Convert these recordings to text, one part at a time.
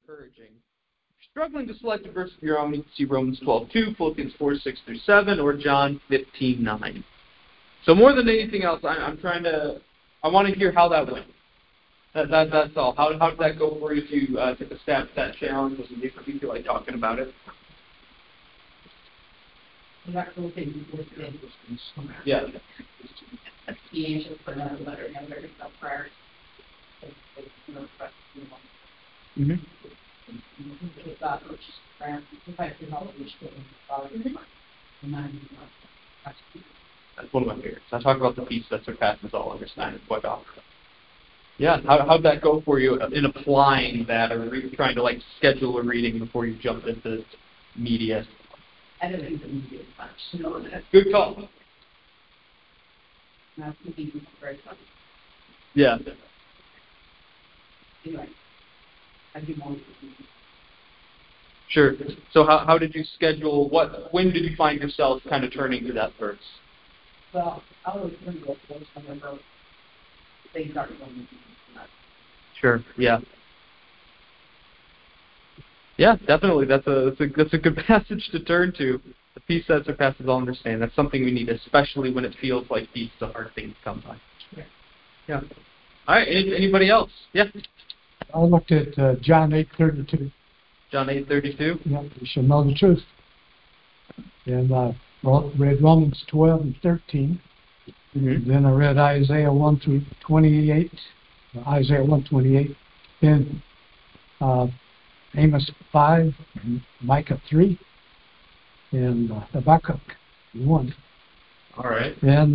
encouraging. If you're struggling to select a verse of your own, you can see Romans 12:2, Philippians 4:6-7, or John 15:9. So more than anything else, I want to hear how that went. That's all. How did that go for you if you took a stab at that challenge? Was it different? Do you feel like talking about it? Yeah. Mm-hmm. That's one of my favorites. I talk about the peace that surpasses all understanding quite often. Yeah, how'd that go for you in applying that, or trying to schedule a reading before you jump into media? I don't think the media is much. No, that's good call. Not thinking very funny. Yeah. Anyway, I do more. Sure. So how did you schedule? When did you find yourself kind of turning to that verse? Well, I always remember those things whenever things aren't going. Sure. Yeah. Yeah, definitely. That's a good passage to turn to. The peace that surpasses all understanding. That's something we need, especially when it feels like peace is a hard thing to come by. Yeah. All right. Anybody else? Yeah. I looked at John 8:32. John 8:32. Yeah, you shall know the truth. And read Romans 12:13. Mm-hmm. Then I read Isaiah 1-28, Isaiah 1:28, then Amos 5, Micah 3, and Habakkuk 1. All right. And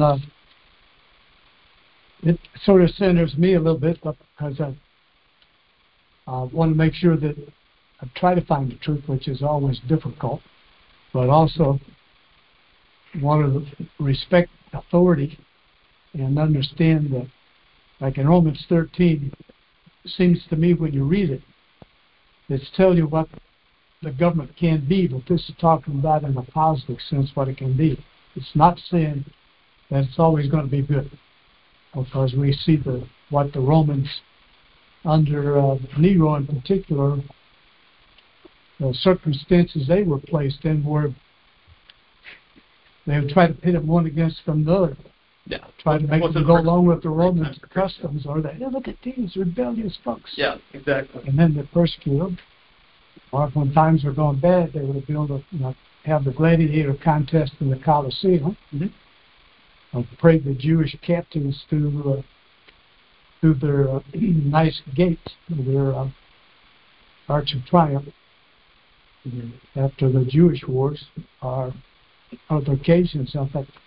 it sort of centers me a little bit because I want to make sure that I try to find the truth, which is always difficult, but also want to respect authority and understand that, like in Romans 13, it seems to me when you read it, it's telling you what the government can be, but this is talking about in a positive sense what it can be. It's not saying that it's always going to be good, because we see what the Romans, under Nero in particular, the circumstances they were placed in were they would try to pit them one against from the other. Yeah. Try to make them go along with the Roman customs, or that, look at these rebellious folks. Yeah, exactly. And then they persecute them. Or when times were going bad, they would build have the gladiator contest in the Colosseum. Mm-hmm. Parade the Jewish captives through their nice gates, their Arch of Triumph. Mm-hmm. After the Jewish wars, or other occasions of that.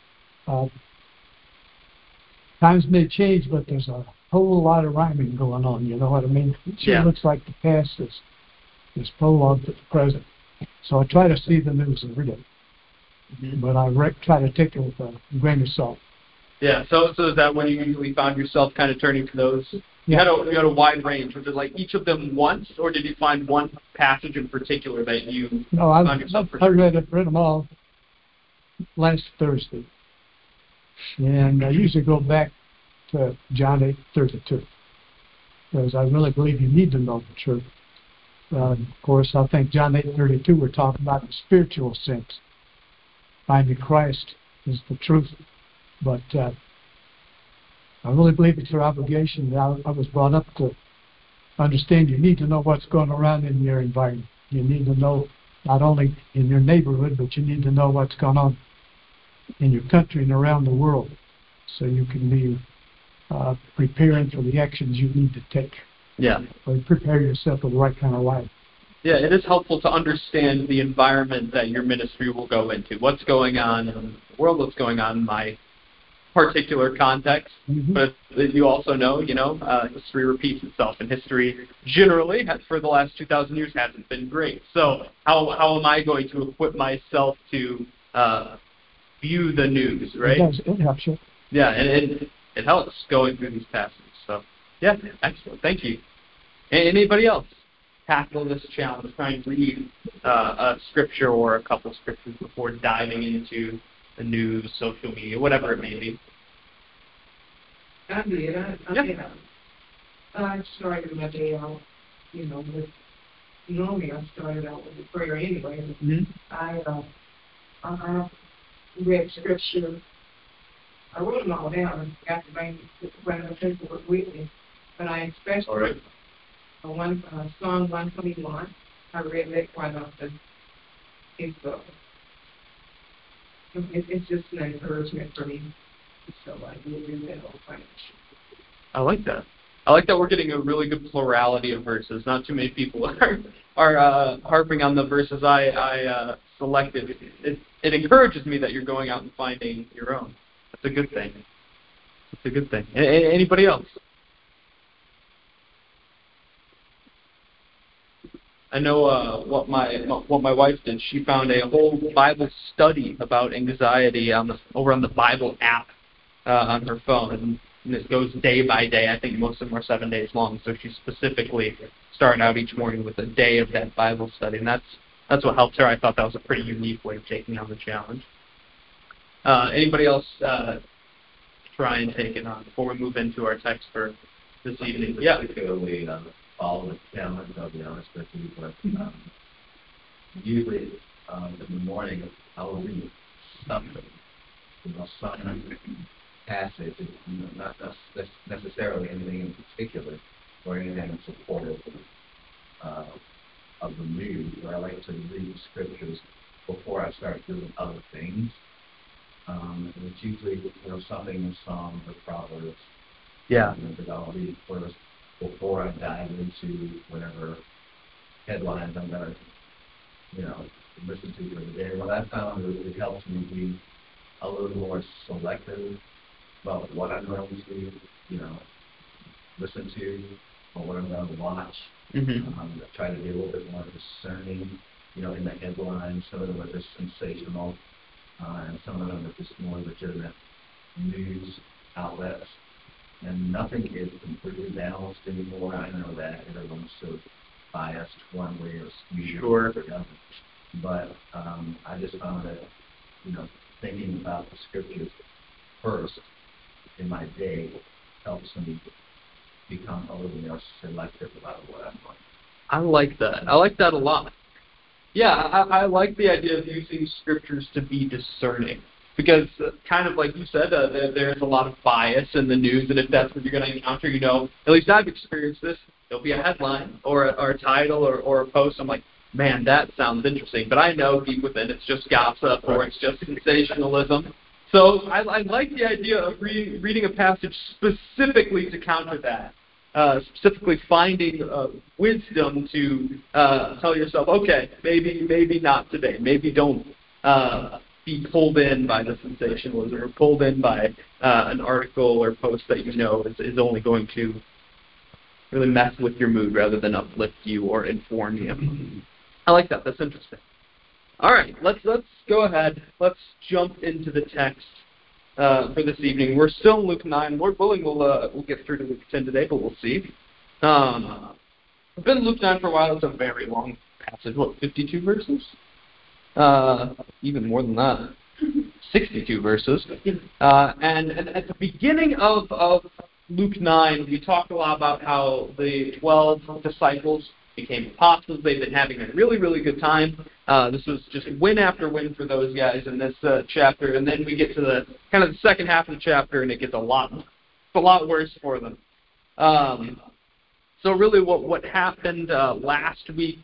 Times may change, but there's a whole lot of rhyming going on, you know what I mean? It sure looks like the past is prologue to the present. So I try to see the news every day. Mm-hmm. But I try to take it with a grain of salt. Yeah, so is that when you usually found yourself kind of turning to those? You had a wide range. Was it each of them once, or did you find one passage in particular that you found yourself? I read them all last Thursday. And I usually go back to John 8:32, because I really believe you need to know the truth. Of course, I think John 8:32 we're talking about the spiritual sense. Finding Christ is the truth. But I really believe it's your obligation. I was brought up to understand you need to know what's going around in your environment. You need to know not only in your neighborhood, but you need to know what's going on in your country and around the world, so you can be preparing for the actions you need to take. Yeah. Or prepare yourself for the right kind of life. Yeah, it is helpful to understand the environment that your ministry will go into. What's going on in the world, what's going on in my particular context. Mm-hmm. But you also know, history repeats itself, and history generally, for the last 2,000 years, hasn't been great. So how am I going to equip myself to view the news, right? It helps you. Yeah, and it helps going through these passages. So, yeah, excellent. Thank you. Anybody else tackle this challenge, trying to read a scripture or a couple scriptures before diving into the news, social media, whatever it may be? I did. I started my day off, with normally I started out with a prayer anyway. Mm-hmm. I read scripture. I wrote them all down and got to bring the paperwork with me. But I especially Psalm 121. I read that quite often. It's just an encouragement for me. So I will do that all the time. I like that. I like that we're getting a really good plurality of verses. Not too many people are harping on the verses I selected. It encourages me that you're going out and finding your own. That's a good thing. That's a good thing. Anybody else? I know what my wife did. She found a whole Bible study about anxiety over on the Bible app on her phone, and it goes day by day. I think most of them are 7 days long. So she specifically started out each morning with a day of that Bible study, and that's what helped her. I thought that was a pretty unique way of taking on the challenge. Anybody else try and take it on before we move into our text for this evening? Yeah. Particularly follow the challenge, I'll be honest with you, but usually in the morning I'll read something, some passage, not necessarily anything in particular or anything supportive of the mood, but I like to read scriptures before I start doing other things. And it's usually something in Psalms or Proverbs. Yeah. That I'll read first before I dive into whatever headlines I'm going to, listen to for the day. What I found really helps me be a little more selective about what I'm going to, listen to or what I'm going to watch. Mm-hmm. Try to be a little bit more discerning, in the headlines. Some of them are just sensational, and some of them are just more legitimate news outlets. And nothing is completely balanced anymore. I know that everyone's so biased one way or skewed the other. But I just found that, thinking about the scriptures first in my day helps me become a little more selective about what I'm doing. I like that. I like that a lot. Yeah, I like the idea of using scriptures to be discerning. Because kind of like you said, there's a lot of bias in the news, and if that's what you're going to encounter, at least I've experienced this, there'll be a headline or a title or a post. I'm like, man, that sounds interesting. But I know deep within it's just gossip or it's just sensationalism. So I like the idea of reading a passage specifically to counter that. Specifically finding wisdom to tell yourself, okay, maybe not today. Maybe don't be pulled in by the sensationalism or pulled in by an article or post that is only going to really mess with your mood rather than uplift you or inform you. I like that. That's interesting. All right, let's go ahead. Let's jump into the text for this evening. We're still in Luke 9. Lord willing, we'll get through to Luke 10 today, but we'll see. I've been in Luke 9 for a while. It's a very long passage. 52 verses? Even more than that. 62 verses. And at the beginning of Luke 9, we talked a lot about how the 12 disciples became apostles. They've been having a really, really good time. This was just win after win for those guys in this chapter. And then we get to the kind of the second half of the chapter, and it gets a lot worse for them. So really what happened last week,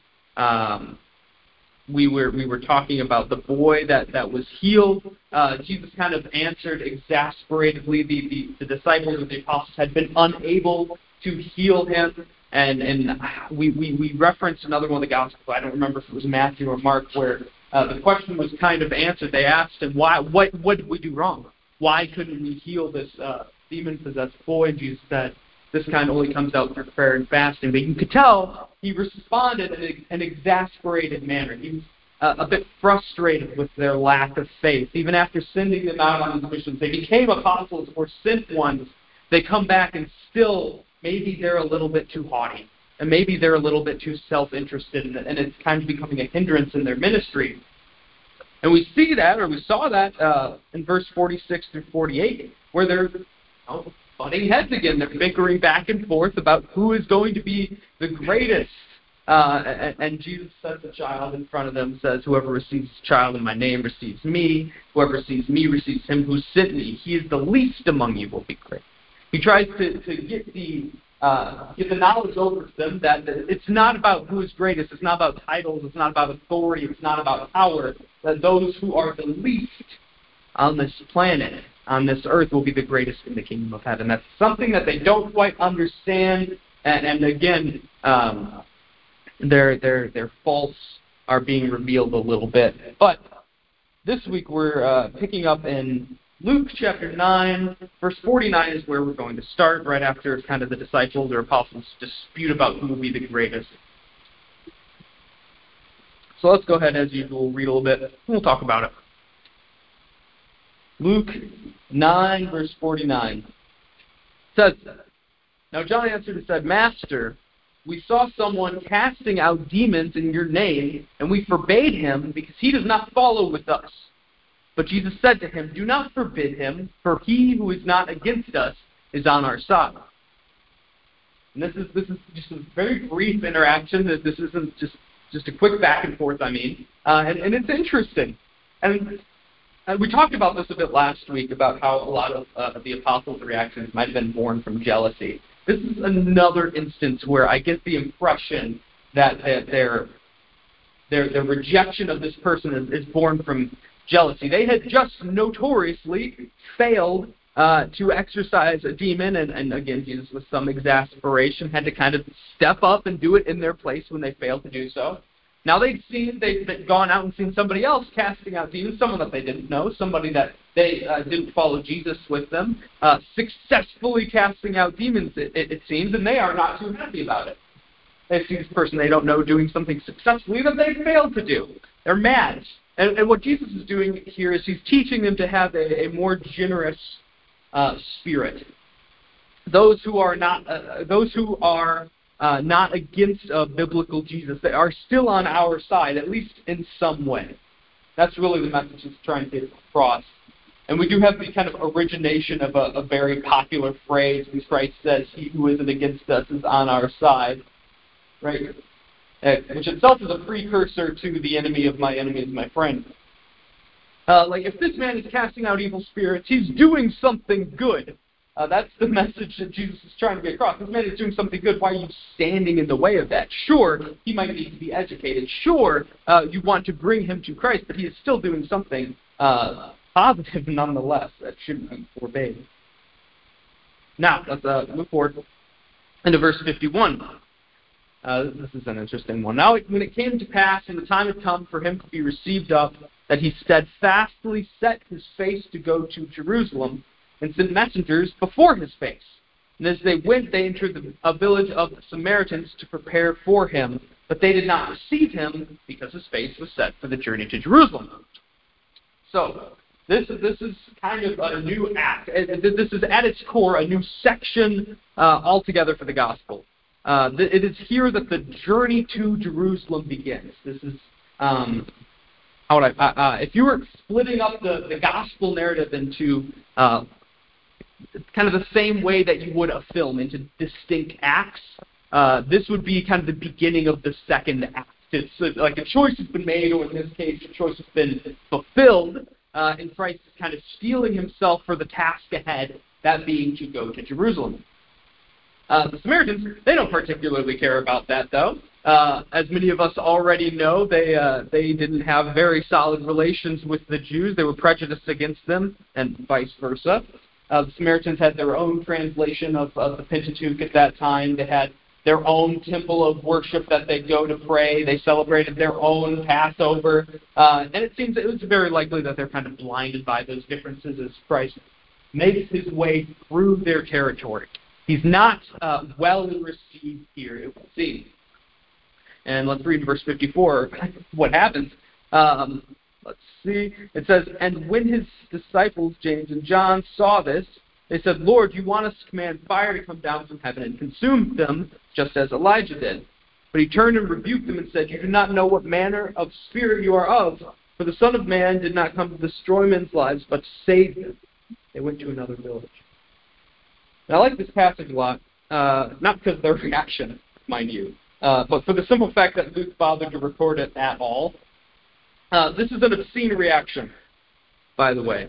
we were talking about the boy that was healed. Jesus kind of answered exasperatedly. The disciples of the apostles had been unable to heal him. And we referenced another one of the Gospels. I don't remember if it was Matthew or Mark, where the question was kind of answered. They asked him, what did we do wrong? Why couldn't we heal this demon-possessed boy? And Jesus said, this kind only comes out through prayer and fasting. But you could tell he responded in an exasperated manner. He was a bit frustrated with their lack of faith. Even after sending them out on these missions, they became apostles or sent ones. They come back and still, maybe they're a little bit too haughty. And maybe they're a little bit too self-interested, and it's kind of becoming a hindrance in their ministry. And we see that, or we saw that in verse 46 through 48, where they're butting heads again. They're bickering back and forth about who is going to be the greatest And Jesus sets a child in front of them, says, whoever receives a child in my name receives me. Whoever receives me receives him who sent me. He is the least among you will be great. He tries to get the knowledge over to them that it's not about who is greatest. It's not about titles. It's not about authority. It's not about power. That those who are the least on this planet, on this earth, will be the greatest in the kingdom of heaven. That's something that they don't quite understand. And again, their faults are being revealed a little bit. But this week we're picking up in Luke chapter 9, verse 49 is where we're going to start, right after kind of the disciples or apostles dispute about who will be the greatest. So let's go ahead, as usual, read a little bit, and we'll talk about it. Luke 9, verse 49 says, "Now John answered and said, Master, we saw someone casting out demons in your name, and we forbade him because he does not follow with us. But Jesus said to him, Do not forbid him, for he who is not against us is on our side." And this is just a very brief interaction. This isn't just a quick back and forth, and it's interesting. And we talked about this a bit last week, about how a lot of the apostles' reactions might have been born from jealousy. This is another instance where I get the impression that their rejection of this person is born from jealousy. They had just notoriously failed to exorcise a demon, and again, Jesus, with some exasperation, had to kind of step up and do it in their place when they failed to do so. Now they'd gone out and seen somebody else casting out demons, someone that they didn't know, somebody that they didn't follow Jesus with them, successfully casting out demons, it seems, and they are not too happy about it. They see this person they don't know doing something successfully that they failed to do. They're mad. And what Jesus is doing here is he's teaching them to have a more generous spirit. Those who are not against a biblical Jesus, they are still on our side, at least in some way. That's really the message he's trying to get across. And we do have the kind of origination of a very popular phrase when Christ says, "He who isn't against us is on our side," right? Which itself is a precursor to "the enemy of my enemy is my friend." If this man is casting out evil spirits, he's doing something good. That's the message that Jesus is trying to get across. This man is doing something good. Why are you standing in the way of that? Sure, he might need to be educated. Sure, you want to bring him to Christ, but he is still doing something positive nonetheless that shouldn't be forbade. Now, let's move forward into verse 51. This is an interesting one. "Now, when it came to pass, and the time had come for him to be received up, that he steadfastly set his face to go to Jerusalem, and sent messengers before his face. And as they went, they entered a village of the Samaritans to prepare for him. But they did not receive him, because his face was set for the journey to Jerusalem." So, this is kind of a new act. This is at its core a new section altogether for the gospel. It is here that the journey to Jerusalem begins. This is if you were splitting up the gospel narrative into kind of the same way that you would a film, into distinct acts, this would be kind of the beginning of the second act. It's like a choice has been made, or in this case, a choice has been fulfilled, and Christ is kind of steeling himself for the task ahead, that being to go to Jerusalem. The Samaritans, they don't particularly care about that, though. As many of us already know, they didn't have very solid relations with the Jews. They were prejudiced against them, and vice versa. The Samaritans had their own translation of the Pentateuch at that time. They had their own temple of worship that they go to pray. They celebrated their own Passover. And it seems it was very likely that they're kind of blinded by those differences as Christ makes his way through their territory. He's not well received here, it would seem. And let's read verse 54, what happens. Let's see. It says, "And when his disciples, James and John, saw this, they said, 'Lord, you want us to command fire to come down from heaven and consume them, just as Elijah did.' But he turned and rebuked them and said, 'You do not know what manner of spirit you are of, for the Son of Man did not come to destroy men's lives, but to save them.' They went to another village." Now, I like this passage a lot, not because of their reaction, mind you, but for the simple fact that Luke bothered to record it at all, this is an obscene reaction, by the way.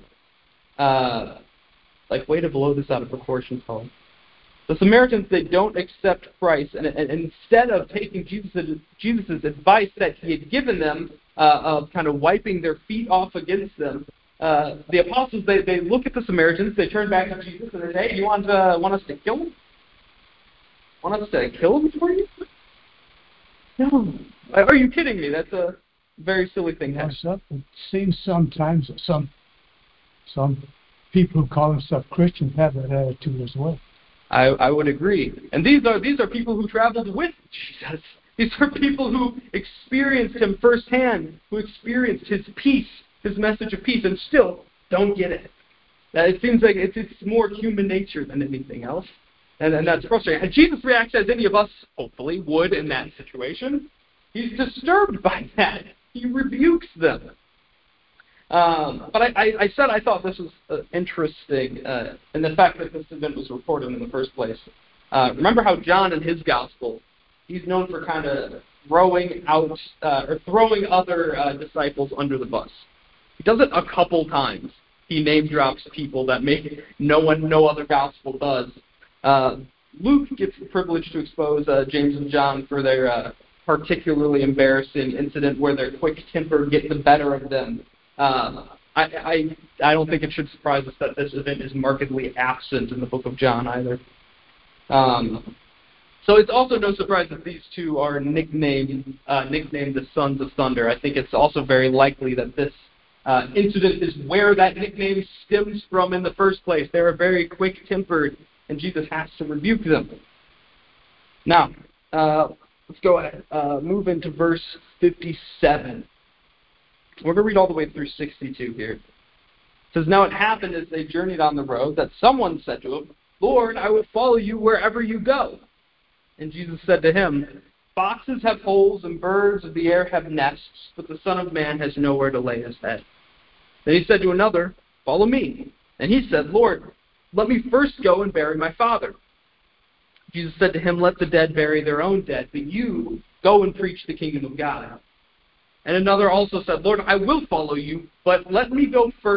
Way to blow this out of proportion, Paul. The Samaritans, they don't accept Christ, and instead of taking Jesus' advice that he had given them, of kind of wiping their feet off against them, the apostles, they look at the Samaritans, they turn back to Jesus, and they say, hey, you want us to kill him? Want us to kill him for you? No. Are you kidding me? That's a very silly thing to have. It seems sometimes that some people who call themselves Christians have that attitude as well. I would agree. And these are people who traveled with Jesus. These are people who experienced him firsthand, who experienced his peace, his message of peace, and still don't get it. It seems like it's more human nature than anything else. And that's frustrating. And Jesus reacts as any of us, hopefully, would in that situation. He's disturbed by that. He rebukes them. But I said I thought this was interesting, and the fact that this event was reported in the first place. Remember how John in his gospel, he's known for kind of throwing other disciples under the bus. He does it a couple times. He name drops people that maybe no other gospel does. Luke gets the privilege to expose James and John for their particularly embarrassing incident where their quick temper get the better of them. I don't think it should surprise us that this event is markedly absent in the book of John either. So it's also no surprise that these two are nicknamed the Sons of Thunder. I think it's also very likely that this incident is where that nickname stems from in the first place. They're very quick-tempered, and Jesus has to rebuke them. Now, let's go ahead. Move into verse 57. We're going to read all the way through 62 here. It says, now it happened as they journeyed on the road that someone said to him, Lord, I will follow you wherever you go. And Jesus said to him, foxes have holes and birds of the air have nests, but the Son of Man has nowhere to lay his head. Then he said to another, follow me. And he said, Lord, let me first go and bury my father. Jesus said to him, let the dead bury their own dead, but you go and preach the kingdom of God. And another also said, Lord, I will follow you, but let me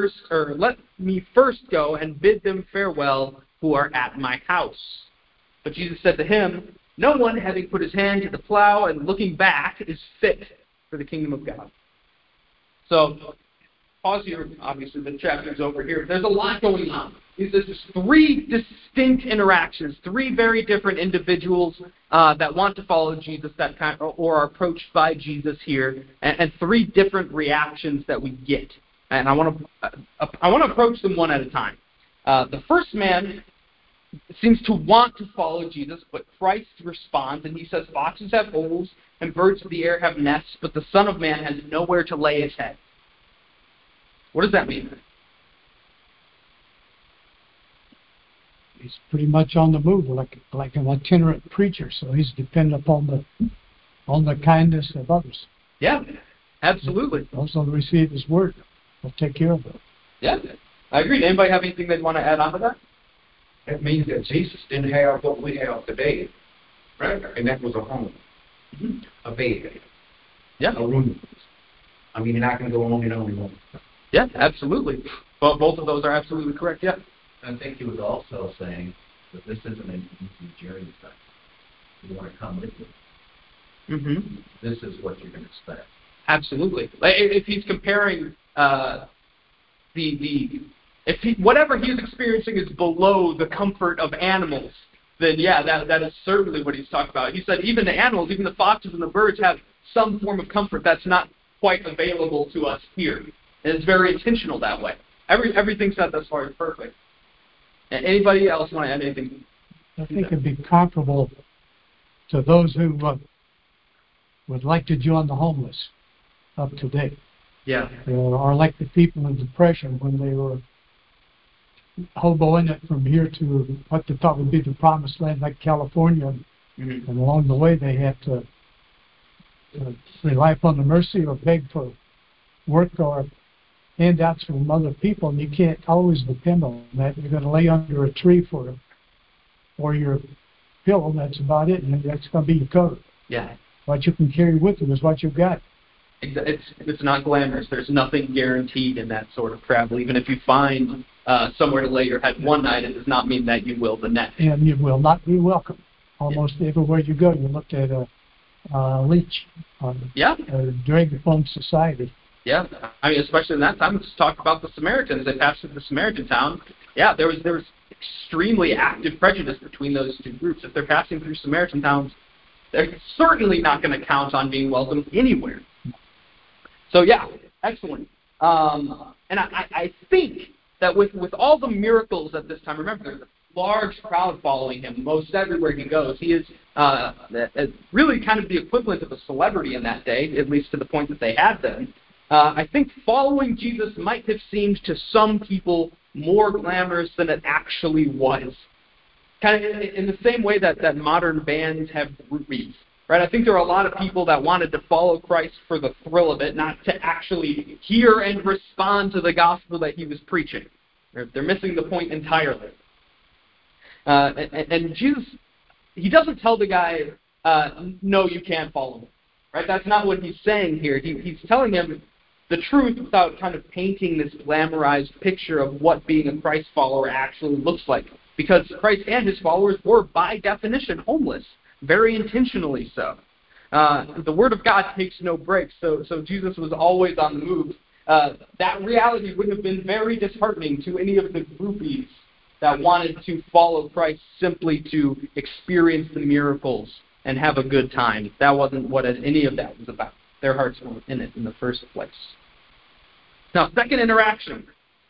first go and bid them farewell who are at my house. But Jesus said to him, no one, having put his hand to the plow and looking back, is fit for the kingdom of God. So, pause here. Obviously, the chapter's over here. There's a lot going on. There's three distinct interactions, three very different individuals that want to follow Jesus or are approached by Jesus here, and three different reactions that we get. And I want to approach them one at a time. The first man seems to want to follow Jesus, but Christ responds, and he says, foxes have holes and birds of the air have nests, but the Son of Man has nowhere to lay his head. What does that mean? He's pretty much on the move, like an itinerant preacher, so he's dependent upon the kindness of others. Yeah, absolutely. Also to receive his word. He'll take care of it. Yeah, I agree. Anybody have anything they'd want to add on to that? That means that Jesus didn't have what we have today, right? And that was a home, a bed, a room. I mean, I can go on and on and on. Yeah, absolutely. Well, both of those are absolutely correct, yeah. I think he was also saying that this isn't an easy journey. You want to come with me. Mm-hmm. This is what you can expect. Absolutely. If he's comparing whatever he's experiencing is below the comfort of animals, then yeah, that is certainly what he's talking about. He said even the animals, even the foxes and the birds have some form of comfort that's not quite available to us here. And it's very intentional that way. Everything said thus far is perfect. Anybody else want to add anything? I think it'd be comparable to those who would like to join the homeless of today. Yeah. Or like the people in Depression when they were hoboing it from here to what they thought would be the promised land, like California. Mm-hmm. And along the way they had to rely upon the mercy or beg for work or handouts from other people, and you can't always depend on that. You're going to lay under a tree for your pillow, and that's about it, and that's going to be your cover. Yeah. What you can carry with you is what you've got. It's not glamorous. There's nothing guaranteed in that sort of travel. Even if you find somewhere to lay your head one night, it does not mean that you will the next. And you will not be welcome. Almost everywhere you go, you look at a leech dragon society. Yeah, I mean, especially in that time, let's talk about the Samaritans. They passed through the Samaritan town. Yeah, there was extremely active prejudice between those two groups. If they're passing through Samaritan towns, they're certainly not going to count on being welcome anywhere. So yeah, excellent. And I think that with all the miracles at this time, remember there's a large crowd following him most everywhere he goes. He is really kind of the equivalent of a celebrity in that day, at least to the point that they had then. I think following Jesus might have seemed to some people more glamorous than it actually was. Kind of in the same way that modern bands have groupies. Right? I think there are a lot of people that wanted to follow Christ for the thrill of it, not to actually hear and respond to the gospel that he was preaching. They're missing the point entirely. And Jesus, he doesn't tell the guy, no, you can't follow me. Right? That's not what he's saying here. He's telling him the truth without kind of painting this glamorized picture of what being a Christ follower actually looks like. Because Christ and his followers were, by definition, homeless. Very intentionally so. The Word of God takes no breaks, so Jesus was always on the move. That reality would have been very disheartening to any of the groupies that wanted to follow Christ simply to experience the miracles and have a good time. That wasn't what any of that was about. Their hearts weren't in it in the first place. Now, second interaction,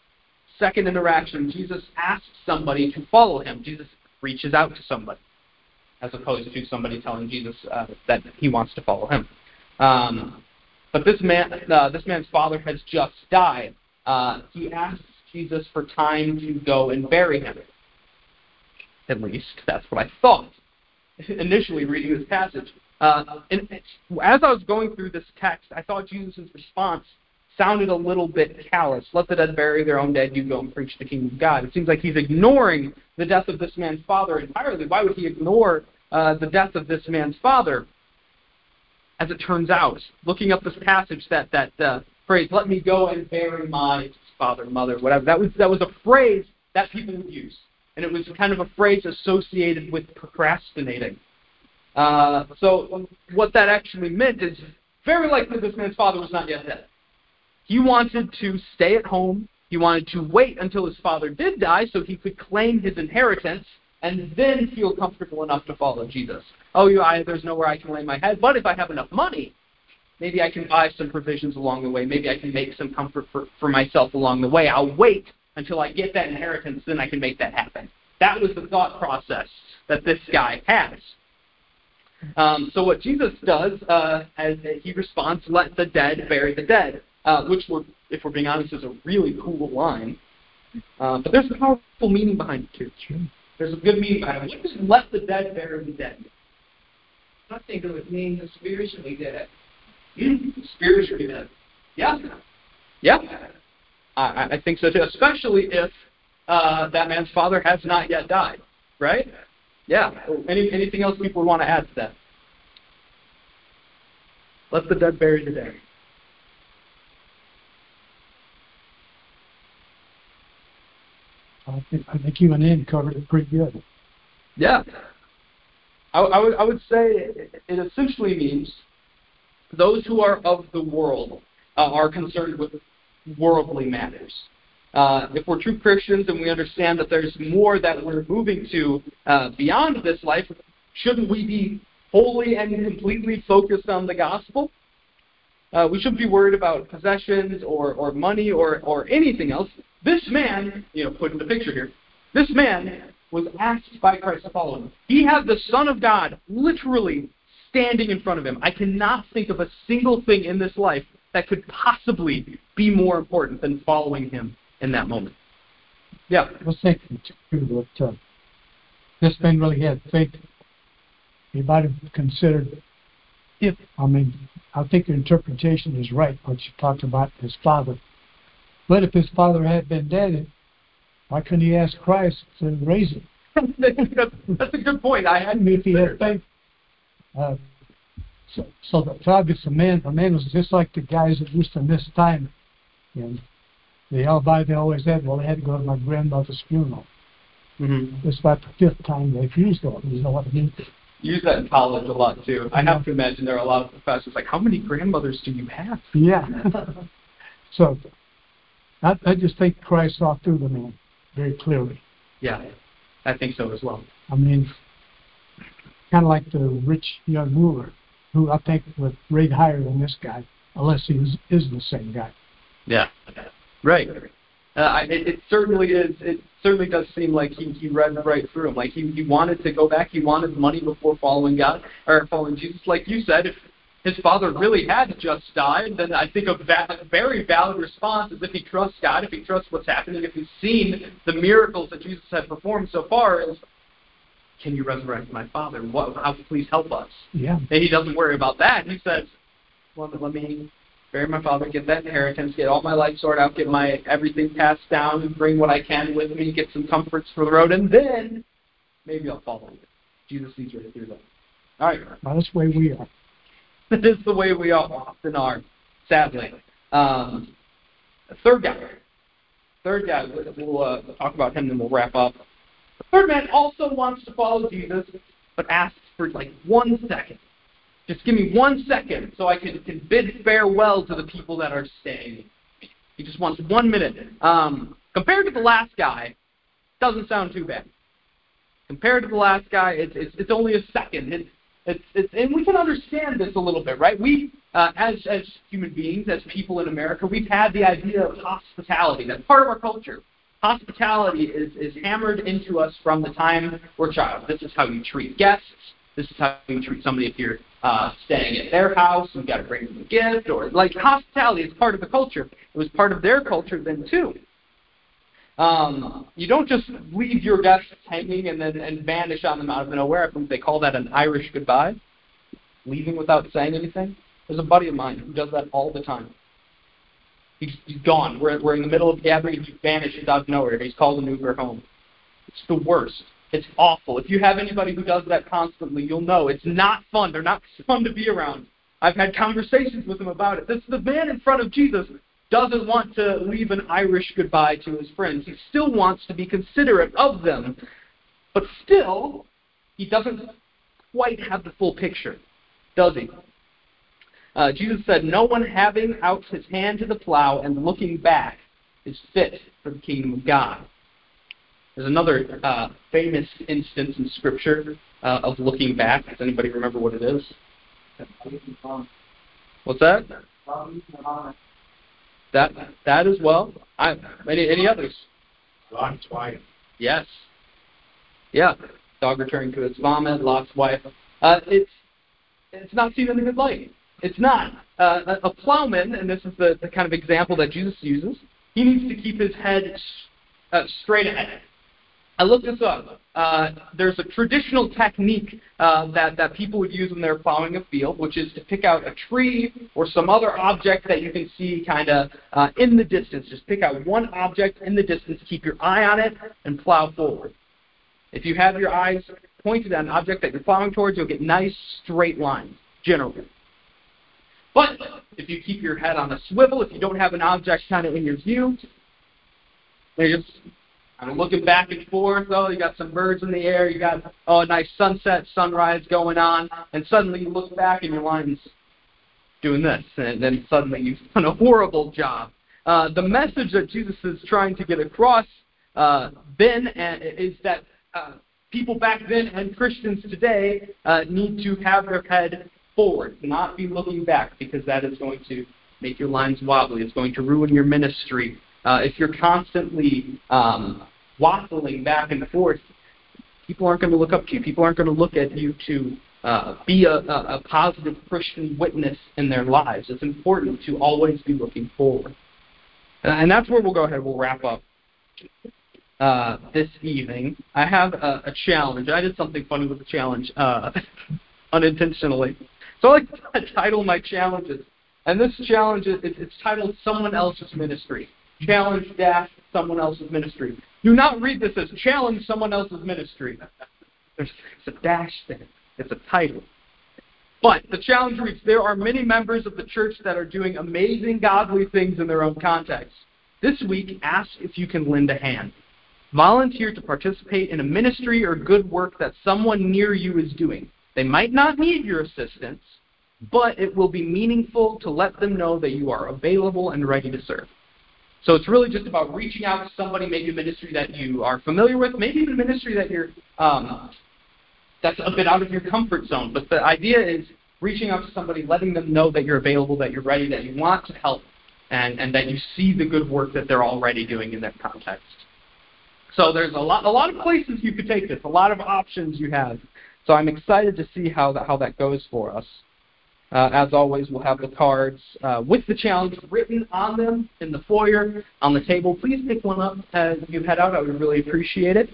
Jesus asks somebody to follow him. Jesus reaches out to somebody, as opposed to somebody telling Jesus that he wants to follow him. But this man's father has just died. He asks Jesus for time to go and bury him. At least, that's what I thought initially reading this passage. And as I was going through this text, I thought Jesus' response sounded a little bit callous. Let the dead bury their own dead, you go and preach the kingdom of God. It seems like he's ignoring the death of this man's father entirely. Why would he ignore the death of this man's father? As it turns out, looking up this passage, that phrase, let me go and bury my father, mother, whatever, that was a phrase that people would use. And it was kind of a phrase associated with procrastinating. So what that actually meant is very likely this man's father was not yet dead. He wanted to stay at home. He wanted to wait until his father did die so he could claim his inheritance and then feel comfortable enough to follow Jesus. There's nowhere I can lay my head, but if I have enough money, maybe I can buy some provisions along the way. Maybe I can make some comfort for myself along the way. I'll wait until I get that inheritance, then I can make that happen. That was the thought process that this guy has. So what Jesus does, as he responds, let the dead bury the dead, which, if we're being honest, is a really cool line. But there's a powerful meaning behind it, too. Sure. There's a good meaning behind it. What does let the dead bury the dead? I think it would mean spiritually dead. Spiritually dead. Yeah. Yeah. I think so, too, especially if that man's father has not yet died, right? Yeah. Anything else people would want to add to that? Let the dead bury the dead. I think you and Ann covered it pretty good. Yeah. I would say it essentially means those who are of the world are concerned with worldly matters. If we're true Christians and we understand that there's more that we're moving to beyond this life, shouldn't we be wholly and completely focused on the gospel? We shouldn't be worried about possessions or money or anything else. This man, put in the picture here, this man was asked by Christ to follow him. He had the Son of God literally standing in front of him. I cannot think of a single thing in this life that could possibly be more important than following him in that moment. Yeah. I was thinking, too, that this man really had faith. He might have considered I think your interpretation is right, what you talked about his father. But if his father had been dead, why couldn't he ask Christ to raise him? That's a good point. If he had faith, So the obvious the man was just like the guys that used to miss time. And the alibi they always had, well, they had to go to my grandmother's funeral. Mm-hmm. It's about the 5th time they've used it. You know what I mean? Use that in college a lot, too. I have to imagine there are a lot of professors like, how many grandmothers do you have? Yeah. So I just think Christ saw through the man very clearly. Yeah, I think so as well. I mean, kind of like the rich young ruler, who I think would rate higher than this guy, unless he is the same guy. Yeah, right. It certainly is. It certainly does seem like he read right through him. Like he wanted to go back. He wanted money before following God or following Jesus. Like you said, if his father really had just died, then I think a very valid response is if he trusts God, if he trusts what's happening, if he's seen the miracles that Jesus had performed so far, is can you resurrect my father? How please help us? Yeah. And he doesn't worry about that. He says, well, let me bury my father, get that inheritance, get all my life sorted out, get my everything passed down, and bring what I can with me, get some comforts for the road, and then maybe I'll follow you. Jesus sees right through that. All right. Well, that's the way we are. That is the way we all often are, sadly. Third guy. We'll talk about him, then we'll wrap up. The third man also wants to follow Jesus, but asks for like 1 second. Just give me 1 second so I can bid farewell to the people that are staying. He just wants 1 minute. Compared to the last guy, doesn't sound too bad. Compared to the last guy, it's only a second. And we can understand this a little bit, right? We, as human beings, as people in America, we've had the idea of hospitality. That's part of our culture. Hospitality is hammered into us from the time we're a child. This is how you treat guests. This is how you treat somebody if you're staying at their house. You've got to bring them a gift. Or like hospitality is part of the culture. It was part of their culture then too. You don't just leave your guests hanging and vanish on them out of nowhere. I think they call that an Irish goodbye, leaving without saying anything. There's a buddy of mine who does that all the time. He's gone. We're in the middle of a gathering, and he vanishes out of nowhere. He's called an Uber home. It's the worst. It's awful. If you have anybody who does that constantly, you'll know it's not fun. They're not fun to be around. I've had conversations with him about it. The man in front of Jesus doesn't want to leave an Irish goodbye to his friends. He still wants to be considerate of them. But still, he doesn't quite have the full picture, does he? Jesus said, no one having out his hand to the plow and looking back is fit for the kingdom of God. There's another famous instance in Scripture of looking back. Does anybody remember what it is? What's that? That as well. Any others? Lot's wife. Yes. Yeah. Dog returning to its vomit. Lot's wife. It's not seen in a good light. It's not. A plowman, and this is the kind of example that Jesus uses, he needs to keep his head straight ahead. I looked this up. There's a traditional technique that people would use when they're plowing a field, which is to pick out a tree or some other object that you can see kind of in the distance. Just pick out one object in the distance, keep your eye on it, and plow forward. If you have your eyes pointed at an object that you're plowing towards, you'll get nice straight lines, generally. But if you keep your head on a swivel, if you don't have an object kind of in your view, you're just kind of looking back and forth. Oh, you got some birds in the air. You got, a nice sunset, sunrise going on. And suddenly you look back and your line's doing this. And then suddenly you've done a horrible job. The message that Jesus is trying to get across then is that people back then and Christians today need to have their head forward, not be looking back, because that is going to make your lines wobbly. It's going to ruin your ministry. If you're constantly waffling back and forth, people aren't going to look up to you. People aren't going to look at you to be a positive Christian witness in their lives. It's important to always be looking forward. And that's where we'll go ahead. We'll wrap up this evening. I have a challenge. I did something funny with the challenge unintentionally. So I like to title my challenges. And this challenge, it's titled Someone Else's Ministry. Challenge dash someone else's ministry. Do not read this as challenge someone else's ministry. It's a dash there. It's a title. But the challenge reads, there are many members of the church that are doing amazing godly things in their own context. This week, ask if you can lend a hand. Volunteer to participate in a ministry or good work that someone near you is doing. They might not need your assistance, but it will be meaningful to let them know that you are available and ready to serve. So it's really just about reaching out to somebody, maybe a ministry that you are familiar with, maybe even a ministry that you're that's a bit out of your comfort zone. But the idea is reaching out to somebody, letting them know that you're available, that you're ready, that you want to help, and that you see the good work that they're already doing in that context. So there's a lot of places you could take this, a lot of options you have. So I'm excited to see how that goes for us. As always, we'll have the cards with the challenge written on them in the foyer, on the table. Please pick one up as you head out. I would really appreciate it.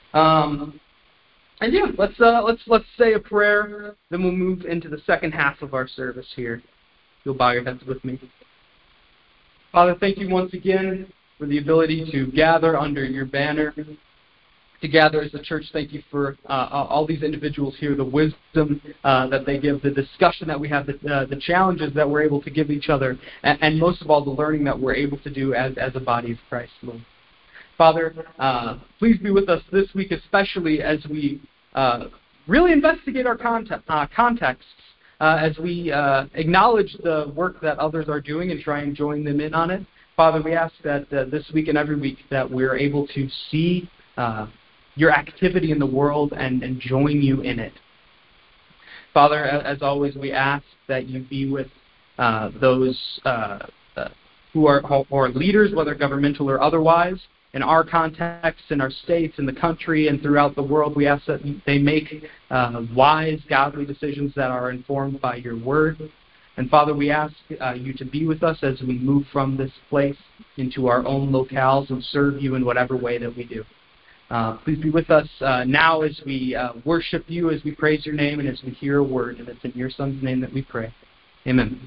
And yeah, let's say a prayer, then we'll move into the second half of our service here. You'll bow your heads with me. Father, thank you once again for the ability to gather under your banner, to gather as a church. Thank you for all these individuals here, the wisdom that they give, the discussion that we have, the challenges that we're able to give each other, and most of all, the learning that we're able to do as a body of Christ, Lord. Father, please be with us this week, especially as we really investigate our contexts, as we acknowledge the work that others are doing and try and join them in on it. Father, we ask that this week and every week that we're able to see your activity in the world and join you in it. Father, as always, we ask that you be with those who are leaders, whether governmental or otherwise, in our context, in our states, in the country, and throughout the world. We ask that they make wise, godly decisions that are informed by your word. And Father, we ask you to be with us as we move from this place into our own locales and serve you in whatever way that we do. Please be with us now as we worship you, as we praise your name, and as we hear a word. And it's in your Son's name that we pray. Amen.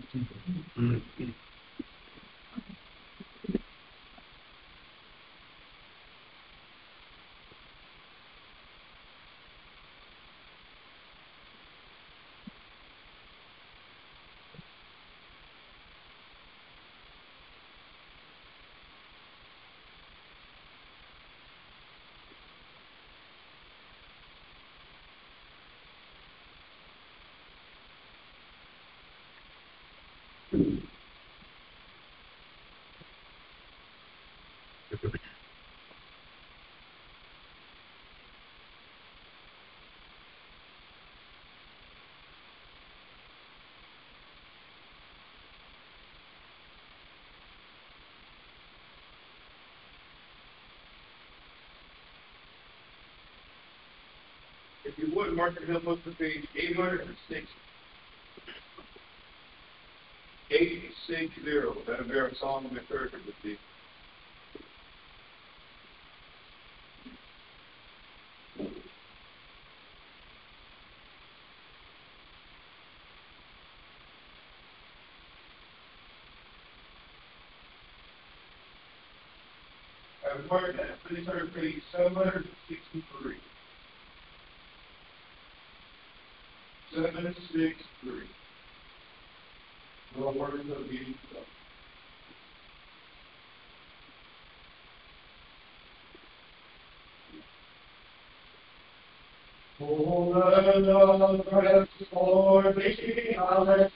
If you would, mark your hymn book to page 860. 860. That'll be our song of encouragement with thee. Mark that. Please turn to page 763. 763. The words of the Oh, the Lord rest for me, Alex,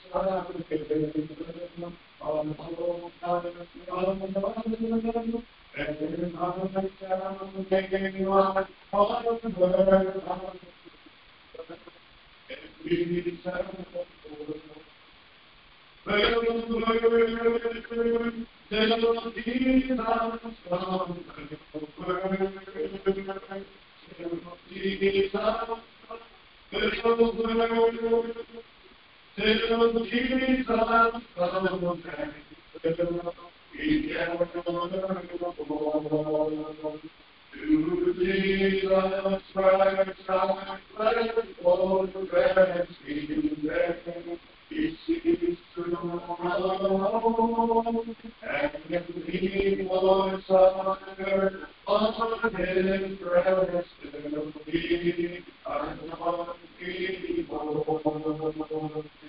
Jesus Christ, I pray for the rest he sees tomorrow, and he was under on his breast to be unbelievable.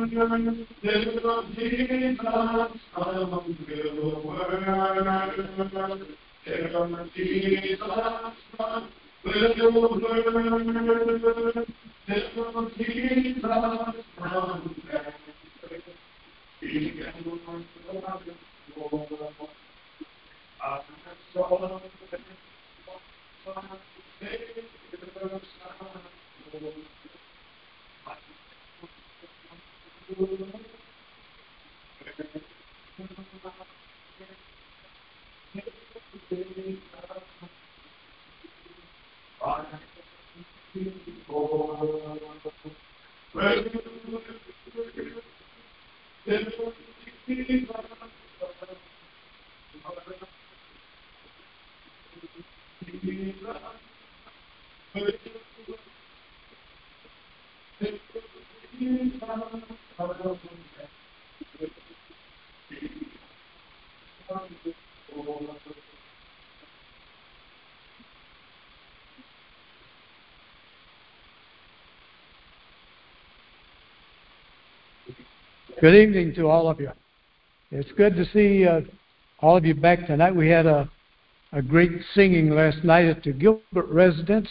Good evening to all of you. It's good to see all of you back tonight. We had a great singing last night at the Gilbert residence,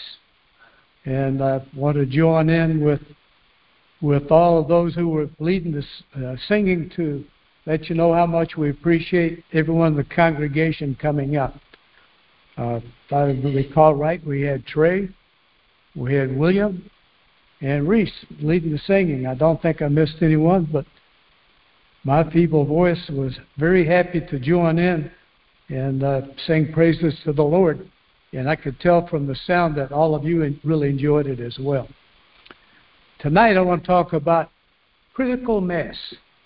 and I want to join in with all of those who were leading this singing to let you know how much we appreciate everyone in the congregation coming up. If I recall right, we had Trey, we had William, and Reese leading the singing. I don't think I missed anyone, but my feeble voice was very happy to join in and sing praises to the Lord. And I could tell from the sound that all of you really enjoyed it as well. Tonight I want to talk about critical mass.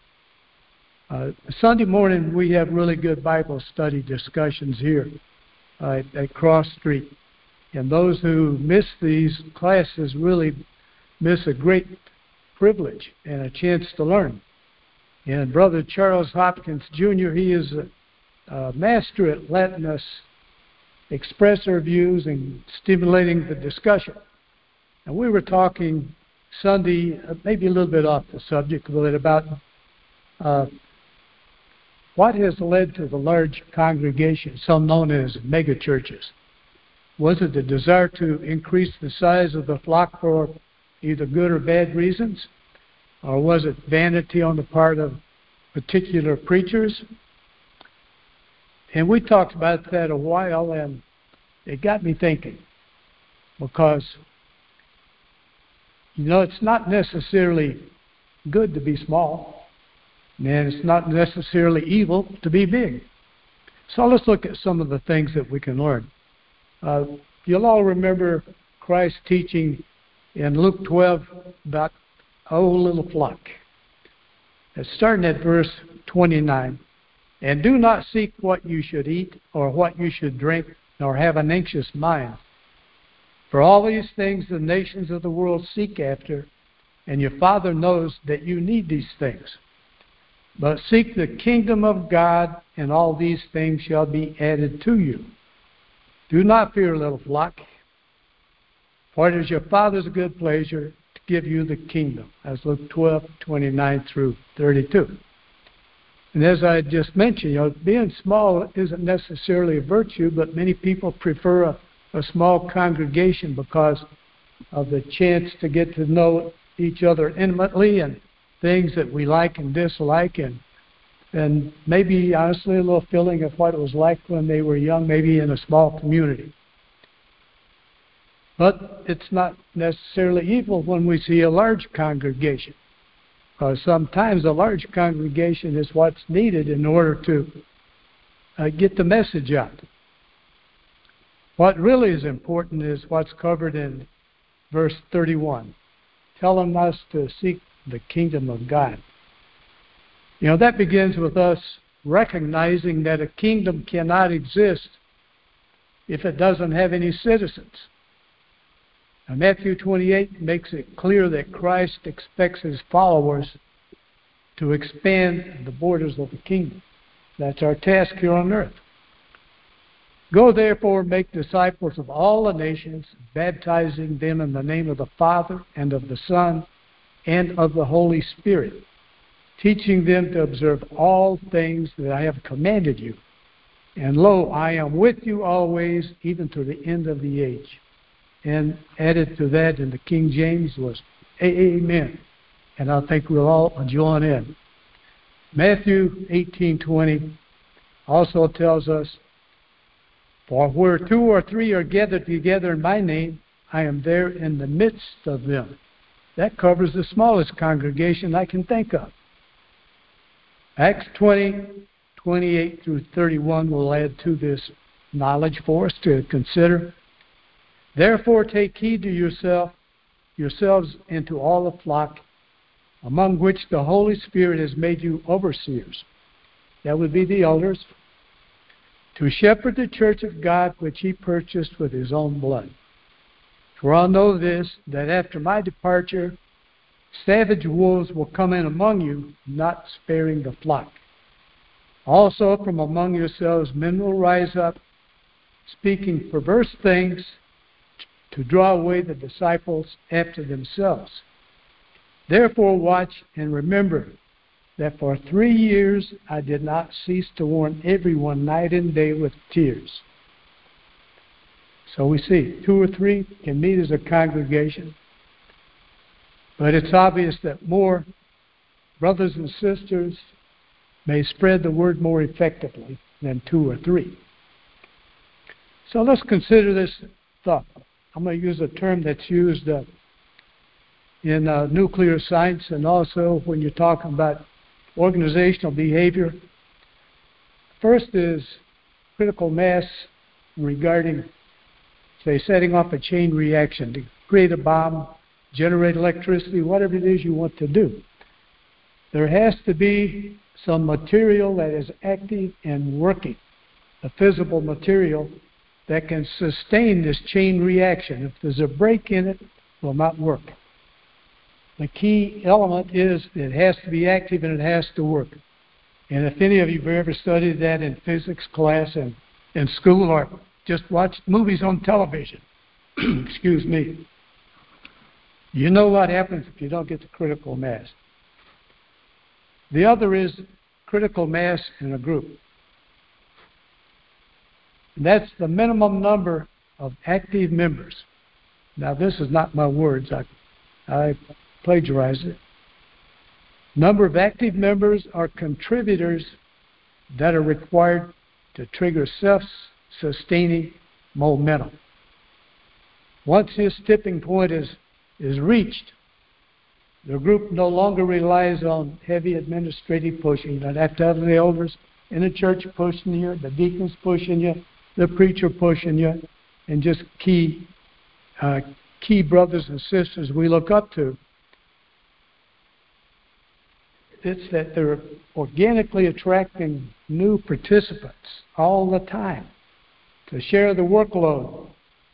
Sunday morning we have really good Bible study discussions here at Cross Street. And those who miss these classes really miss a great privilege and a chance to learn. And Brother Charles Hopkins, Jr., he is a master at letting us express our views and stimulating the discussion. And we were talking Sunday, maybe a little bit off the subject, a little bit about what has led to the large congregation, some known as megachurches. Was it the desire to increase the size of the flock for either good or bad reasons? Or was it vanity on the part of particular preachers? And we talked about that a while, and it got me thinking. Because, it's not necessarily good to be small, and it's not necessarily evil to be big. So let's look at some of the things that we can learn. You'll all remember Christ teaching in Luke 12 about "O little flock." It's starting at verse 29. "And do not seek what you should eat or what you should drink, nor have an anxious mind. For all these things the nations of the world seek after, and your Father knows that you need these things. But seek the kingdom of God, and all these things shall be added to you. Do not fear, little flock, for it is your Father's good pleasure to give you the kingdom." That's Luke 12, 29 through 32. And as I just mentioned, being small isn't necessarily a virtue, but many people prefer a small congregation because of the chance to get to know each other intimately and things that we like and dislike, and maybe, honestly, a little feeling of what it was like when they were young, maybe in a small community. But it's not necessarily evil when we see a large congregation, because sometimes a large congregation is what's needed in order to get the message out. What really is important is what's covered in verse 31, telling us to seek the kingdom of God. That begins with us recognizing that a kingdom cannot exist if it doesn't have any citizens. Now, Matthew 28 makes it clear that Christ expects his followers to expand the borders of the kingdom. That's our task here on earth. "Go therefore, make disciples of all the nations, baptizing them in the name of the Father and of the Son and of the Holy Spirit, teaching them to observe all things that I have commanded you. And lo, I am with you always, even to the end of the age. And added to that in the King James was Amen. And I think we'll all join in. Matthew 18:20 also tells us, for where 2 or 3 are gathered together in my name, I am there in the midst of them. That covers the smallest congregation I can think of. Acts 20:28 through 31 will add to this knowledge for us to consider. Therefore take heed to yourselves and to all the flock, among which the Holy Spirit has made you overseers. That would be the elders, to shepherd the church of God which he purchased with his own blood. For I know this, that after my departure, savage wolves will come in among you, not sparing the flock. Also from among yourselves men will rise up, speaking perverse things, to draw away the disciples after themselves. Therefore watch and remember that for 3 years I did not cease to warn everyone night and day with tears. So we see 2 or 3 can meet as a congregation, but it's obvious that more brothers and sisters may spread the word more effectively than 2 or 3. So let's consider this thought. I'm going to use a term that's used in nuclear science, and also when you're talking about organizational behavior. First is critical mass regarding, say, setting off a chain reaction to create a bomb, generate electricity, whatever it is you want to do. There has to be some material that is active and working, a physical material that can sustain this chain reaction. If there's a break in it, it will not work. The key element is it has to be active and it has to work. And if any of you have ever studied that in physics class and in school or just watched movies on television, excuse me, you know what happens if you don't get the critical mass. The other is critical mass in a group. And that's the minimum number of active members. Now, this is not my words. I plagiarized it. Number of active members are contributors that are required to trigger self-sustaining momentum. Once this tipping point is reached, the group no longer relies on heavy administrative pushing. You don't have to have the elders in the church pushing you, the deacons pushing you, the preacher pushing you, and just key brothers and sisters we look up to. It's that they're organically attracting new participants all the time to share the workload.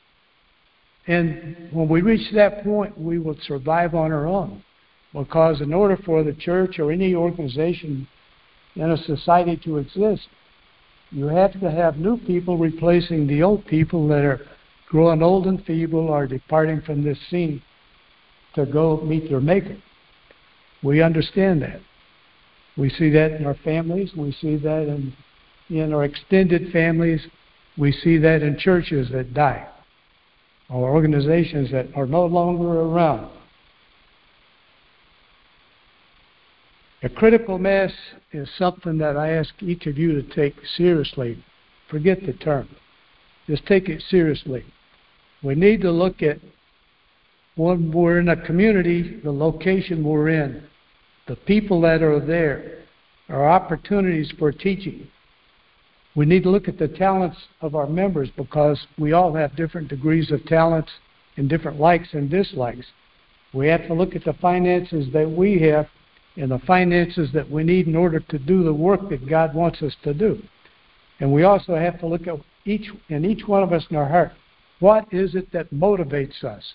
And when we reach that point, we will survive on our own. Because in order for the church or any organization in a society to exist, you have to have new people replacing the old people that are growing old and feeble or departing from this scene to go meet their Maker. We understand that. We see that in our families. We see that in our extended families. We see that in churches that die or organizations that are no longer around. A critical mass is something that I ask each of you to take seriously. Forget the term. Just take it seriously. We need to look at when we're in a community, the location we're in, the people that are there, our opportunities for teaching. We need to look at the talents of our members because we all have different degrees of talents and different likes and dislikes. We have to look at the finances that we have and the finances that we need in order to do the work that God wants us to do. And we also have to look at each one of us in our heart. What is it that motivates us?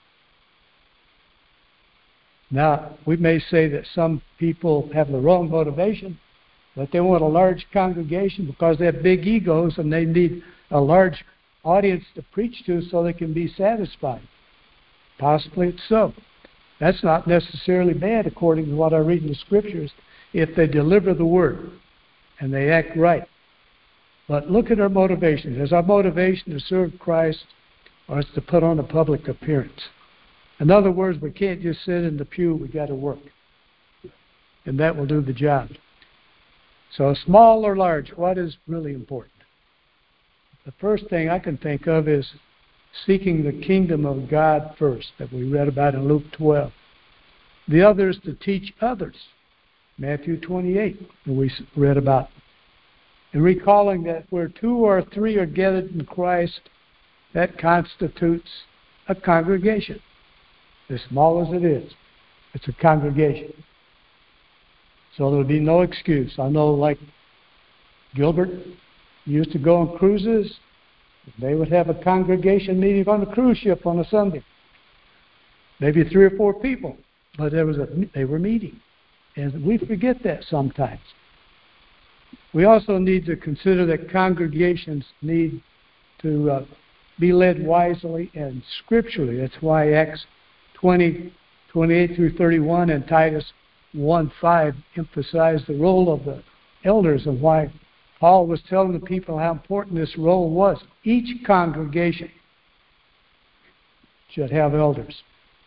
Now, we may say that some people have the wrong motivation, that they want a large congregation because they have big egos and they need a large audience to preach to so they can be satisfied. Possibly it's so. That's not necessarily bad according to what I read in the Scriptures if they deliver the word and they act right. But look at our motivations. Is our motivation to serve Christ, or is to put on a public appearance? In other words, we can't just sit in the pew, we got to work. And that will do the job. So small or large, what is really important? The first thing I can think of is seeking the kingdom of God first, that we read about in Luke 12. The other is to teach others, Matthew 28, that we read about. And recalling that where 2 or 3 are gathered in Christ, that constitutes a congregation. As small as it is, it's a congregation. So there'll be no excuse. I know, like Gilbert used to go on cruises. They would have a congregation meeting on a cruise ship on a Sunday. Maybe 3 or 4 people, but they were meeting. And we forget that sometimes. We also need to consider that congregations need to be led wisely and scripturally. That's why Acts 20, 28 through 31 and Titus 1:5 emphasize the role of the elders and why Paul was telling the people how important this role was. Each congregation should have elders.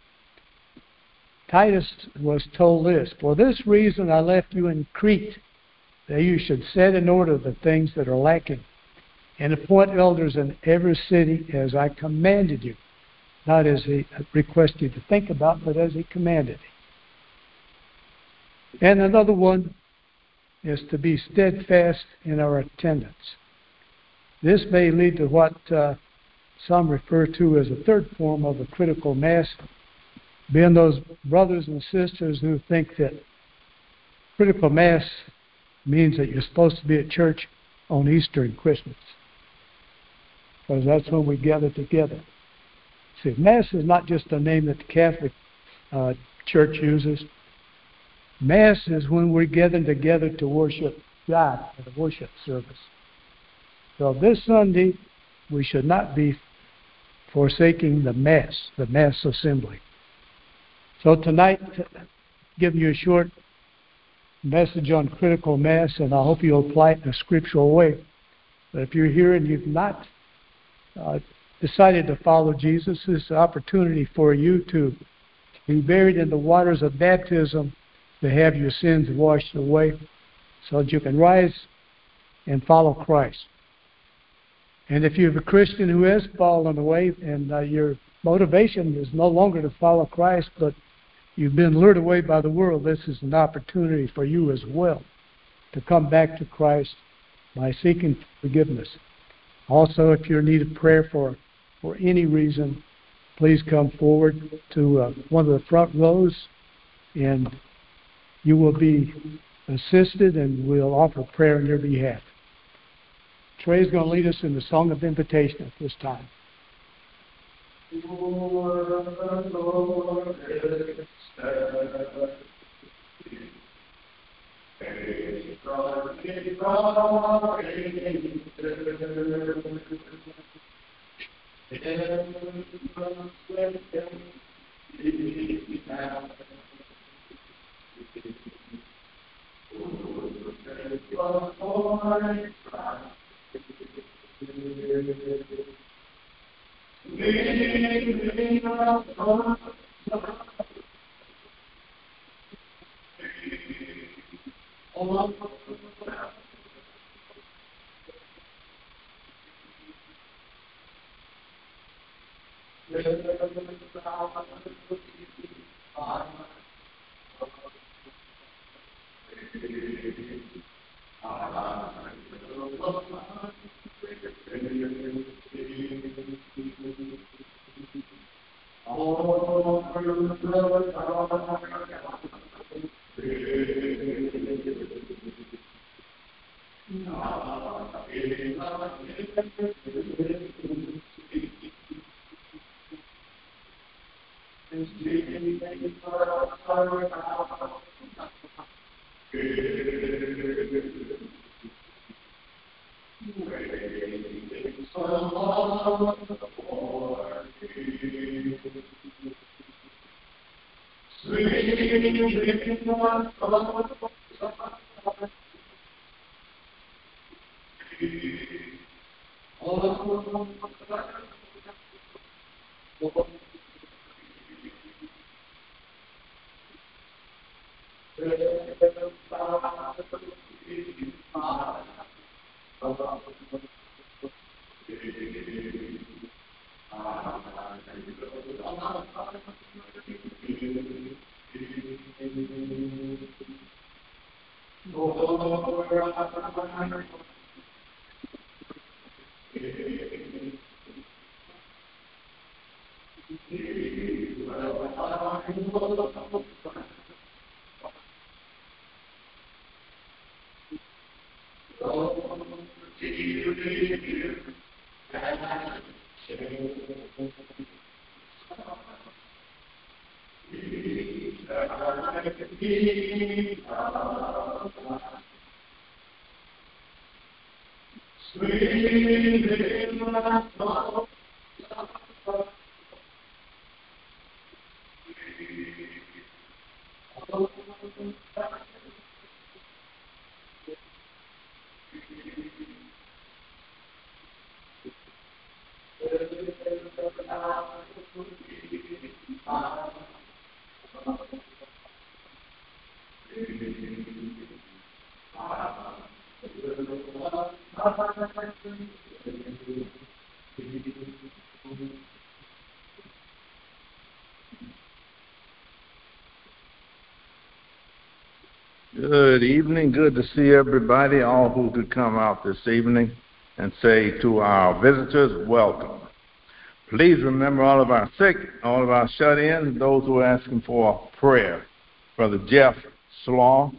Titus was told this, "For this reason I left you in Crete, that you should set in order the things that are lacking, and appoint elders in every city as I commanded you." Not as he requested you to think about, but as he commanded. And another one is to be steadfast in our attendance. This may lead to what some refer to as a third form of the critical mass, being those brothers and sisters who think that critical mass means that you're supposed to be at church on Easter and Christmas, because that's when we gather together. See, Mass is not just a name that the Catholic Church uses. Mass is when we're gathered together to worship God at a worship service. So this Sunday, we should not be forsaking the Mass assembly. So tonight, giving you a short message on critical mass, and I hope you'll apply it in a scriptural way. But if you're here and you've not decided to follow Jesus, this is an opportunity for you to be buried in the waters of baptism, to have your sins washed away, so that you can rise and follow Christ. And if you're a Christian who has fallen away and your motivation is no longer to follow Christ, but you've been lured away by the world, this is an opportunity for you as well to come back to Christ by seeking forgiveness. Also, if you're in need of prayer for any reason, please come forward to one of the front rows, and you will be assisted, and we'll offer prayer on your behalf. Trey is going to lead us in the song of invitation at this time. Good evening. Good to see everybody, all who could come out this evening, and say to our visitors, welcome. Please remember all of our sick, all of our shut-ins, those who are asking for prayer. Brother Jeff Slaw,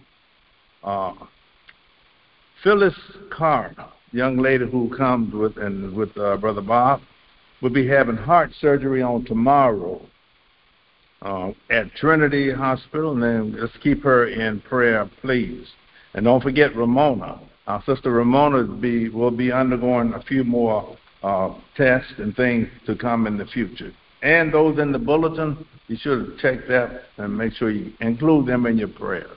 Phyllis Carr, young lady who comes with Brother Bob, will be having heart surgery on tomorrow at Trinity Hospital, and then let's keep her in prayer, please. And don't forget Ramona. Our sister Ramona will be undergoing a few more tests and things to come in the future. And those in the bulletin, you should check that and make sure you include them in your prayers.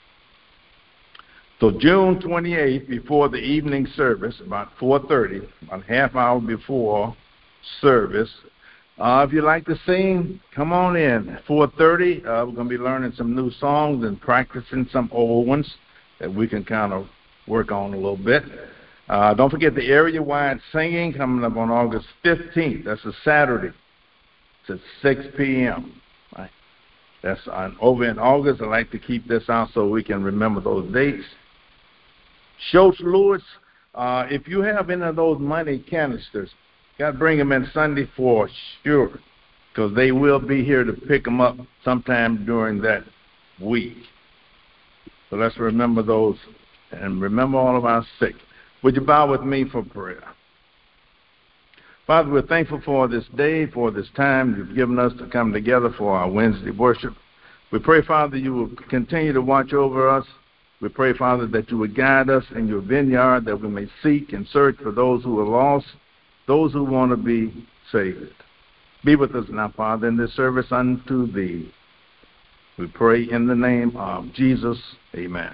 So June 28th, before the evening service, about 4:30, about a half hour before service, if you like to sing, come on in. At 4:30, we're going to be learning some new songs and practicing some old ones that we can kind of work on a little bit. Don't forget the area-wide singing coming up on August 15th. That's a Saturday. It's at 6 p.m. Right? That's over in August. I like to keep this out so we can remember those dates. Schultz Lewis, if you have any of those money canisters, got to bring them in Sunday for sure, because they will be here to pick them up sometime during that week. So let's remember those and remember all of our sick. Would you bow with me for prayer? Father, we're thankful for this day, for this time you've given us to come together for our Wednesday worship. We pray, Father, you will continue to watch over us. We pray, Father, that you would guide us in your vineyard, that we may seek and search for those who are lost, those who want to be saved. Be with us now, Father, in this service unto thee. We pray in the name of Jesus. Amen.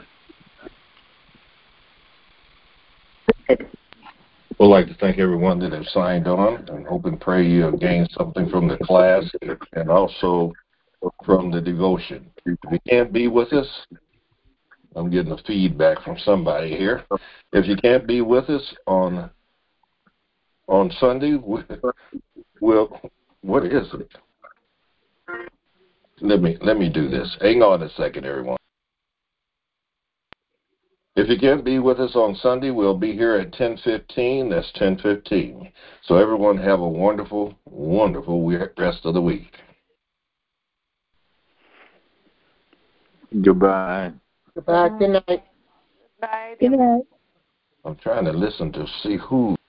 We'd like to thank everyone that has signed on, and hope and pray you have gained something from the class and also from the devotion. If you can't be with us, I'm getting a feedback from somebody here. If you can't be with us on Sunday, well, what is it? Let me do this. Hang on a second, everyone. If you can't be with us on Sunday, we'll be here at 10:15. That's 10:15. So everyone have a wonderful, wonderful rest of the week. Goodbye. Goodbye. Good night. Bye. Good night. I'm trying to listen to see who